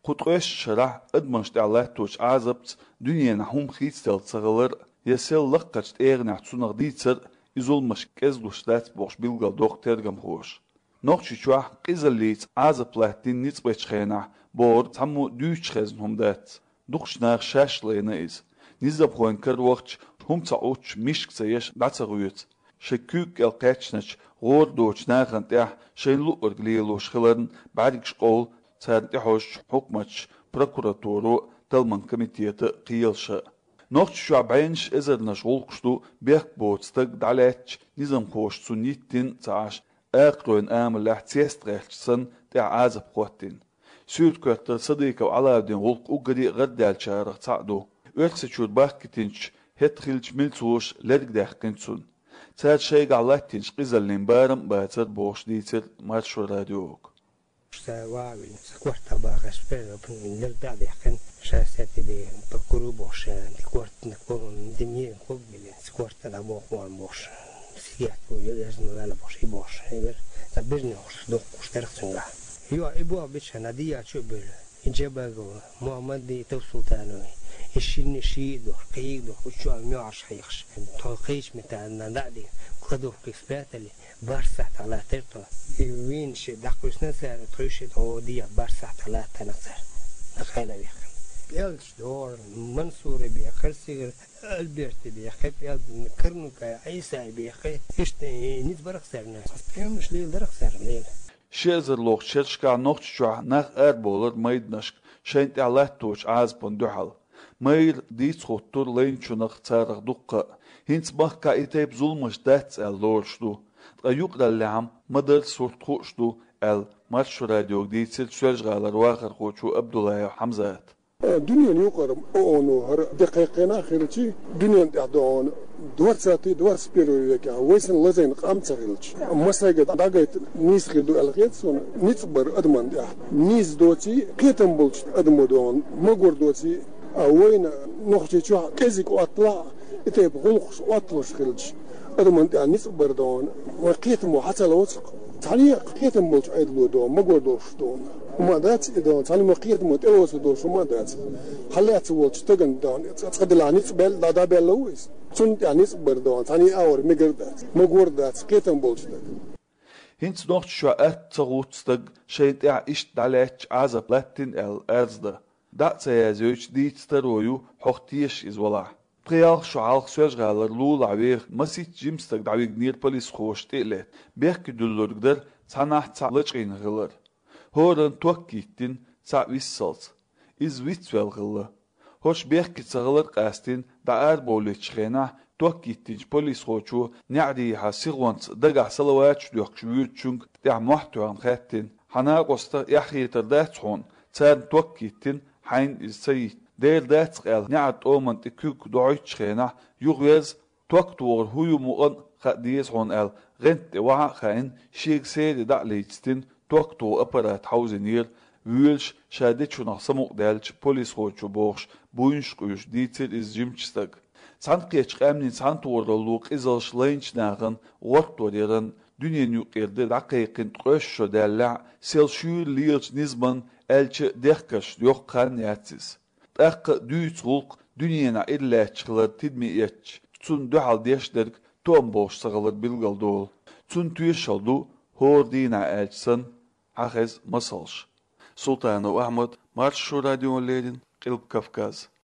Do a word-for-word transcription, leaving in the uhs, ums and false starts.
قطقش شرح ادمنش تعالى توش عازبت دنيا نحوم خيستل صغلر يسل لقش اغنع تسونغ ديتر يزول مش كزلوش دات بوش بيلغل دوغ ترغم خوش نوخشي شوح قزليت عازب لاتين نيت بيتشخينا بور تمو دوش خزنهم دات دوخش ناغ شاش لينايز نيزب خوين كر وقت هم تعوش مشك سيش داتسغويت شكوك القاتشنش غور دوش ناغن تاح شين لؤر قليلوش خلرن بعدك شقول تارتحوش حكمتش بروكوراتورو تلمن كميتيت قيلش نوخش شعبينش ازر نشغول قشتو بيك بوتستق دعلاتش نظام خوش سنيتين تعاش اقروين امل احتيست غيرشسن تاع عازب قوتين سيوت كوتر صديق وعلى الدين غلق اقري غردال شارخ تعدو ويرسي شور باكتينش هتخلش ملتوش لرق داخقنسون تاد شيق علاتينش قزلين بارم باتر بوش ديتر مارشو راديوك سواوي سكورتا باغش فيرو نرجع دحين شاساتي بي بكرو بوش كورت نكون دنيا قبل سكورتا لا بوخ وان بوش سيات ويزن لا بوش بوش هيبر تبرني وش دوق وشترخنغا يو ابو بيش ناديا شوبل انجباغو محمد دي توسلطانوي الشين شي دور قيق دور وشو ميو عش حيخش توقيش متاع نادي كدو كسباتلي بارسة على ترتو وين شي دقوش نسر تخيش هو دي بارسة على تنسر نخيل بيخ يالش دور منصور بيخ سير البرت بيخ يال كرنك عيسى بيخ إيش نيت برخ سرنا مش ليل درخ سر ليل شيزر لوخ شرشكا نوخش شو نخ اربولر ميدنشك شينت على توش عاز بندحل مير ديت خطور لين شو نخ تارغ دقة هنس بخكا إتيب ظلمش داتس ال لورشتو أيوك دلعم مدر صورت خوشتو ال مارشو راديو ديتسل سوالش غالر واخر خوشو عبدالله حمزات دنيا يقرب أونو هر دقيقين آخرتي دنيا دعون دوار ساتي دوار سبيرو يكا ويسن لزين قام تغيلش مساجد دقيت نيس خدو الغيتسون نيتبر أدمان دع نيس دوتي كيتم بولش أدمو دون مغور دوتي وين نخشي شو كزيك وأطلع إتيب غلقش وأطلش خلش أدمان دع نيتبر دون وقيتمو حتى لو تعليق قيتم بولش أيدلو دون مغور دوش دون وما دات دون تعلم قيتمو تلوس دوش وما دات حلات وولش تجن دون تقدر لعنيت بال لا دا بال لويس تون يعني صبر دون تاني اور مقردات مقردات قيتم بولش هنس نوخت شو ات تغوتستق شيت اع اشت دالاتش عزب لاتين ال ارزده دات سيازوش ديت سترويو حوختيش از ولا بريال شو عالق سوش غالر لول عوير مسيت جيمستق دعويق نير بوليس خوش تقلت بيحكي دولور قدر تاناح تعلقين غلر هورن توكيتين تاع ويسالت از ويتوال غلر هوش بيحكي تغلر قاستين دا ار بوليتش خينا توكيتين بوليس خوشو نعدي حاسيغوانت دقع سلواتش دوخ شويرتشونك تاع محتوان خاتين حنا قوستا يحيي تردات هون تان توكيتين حين السيد دير دات قال نعد اومن تكوك دويتش خينا يغوز توكتور هيو مغن خديس هون ال غنت وعا خاين شيك سيد دا ليتستين توكتو ابرات حوزنير ويلش شادتشو نحسموك دالش بوليس خوشو بوخش بوينش قيوش ديتل از جيمشستق سانقيتش قامنين سانتور اللوق ازالش لينش ناغن ورطور يرن دنيا نيوكيرد دقيقين تقوشو دالع سيلشور ليلش نزبن الچ ديخكش يوق قان ياتسيس تاق دويت غلق دنيانا إلا تشغلر تدمييتش تون دوحال ديشدرك توم بوش سغلر بلغل دول تون تويشالدو هور دينا الچسن حخز مسالش سلطان أحمد مارشو راديو ليدن قلب كفكاز